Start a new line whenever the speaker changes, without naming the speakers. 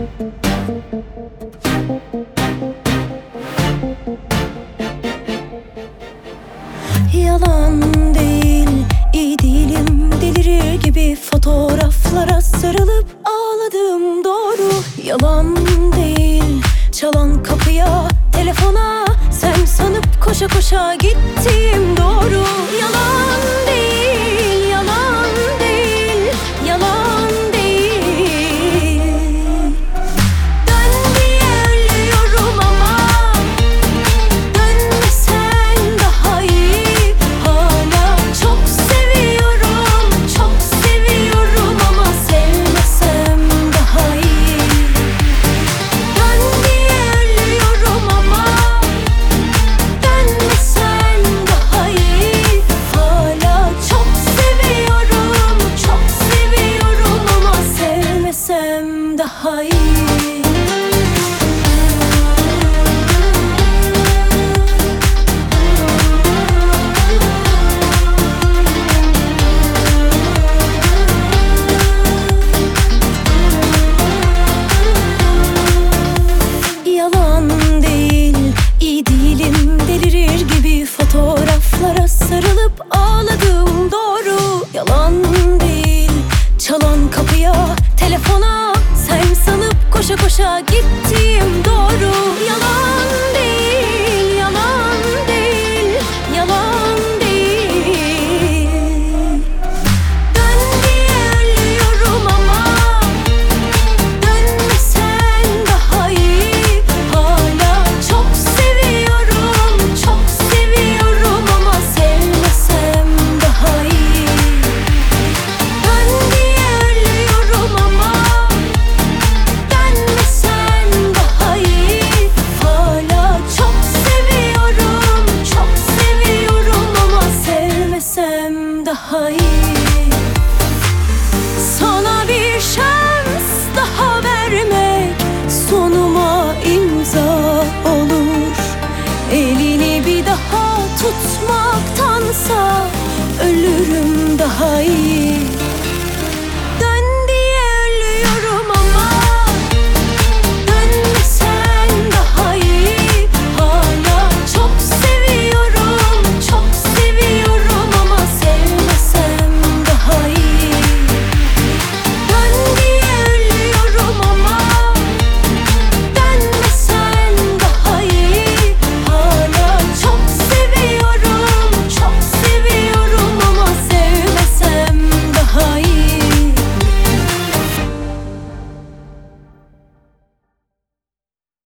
Yalan değil, iyi değilim, delirir gibi fotoğraflara sarılıp ağladım, doğru. Yalan değil, çalan kapıya, telefona sen sanıp koşa koşa gittim, doğru. Yalan değil, yalan değil, yalan değil. Dön diye ölüyorum ama dönmesen daha iyi. Hala çok seviyorum, çok seviyorum ama sevmesem daha iyi. Dön diye ölüyorum ama dönmesen daha iyi. Hala çok seviyorum, çok seviyorum ama sevmesem daha iyi. Yalan değil, iyi değilim, delirir gibi fotoğraflara sarılıp ağladım, doğru. Yalan değil, çalan kapıya, telefona sen sanıp koşa koşa gittim, doğru. Yalan değil, yalan değil, yalan değil. Dön diye ölüyorum ama dönmesen daha iyi. Hala çok seviyorum, çok seviyorum ama sevmesem daha iyi. Dön diye ölüyorum ama dönmesen daha iyi. Hala çok seviyorum, çok seviyorum ama sevmesem daha iyi. Sana bir şans daha vermek sonuma imza olur. Elini bir daha tutmaktansa ölürüm daha iyi.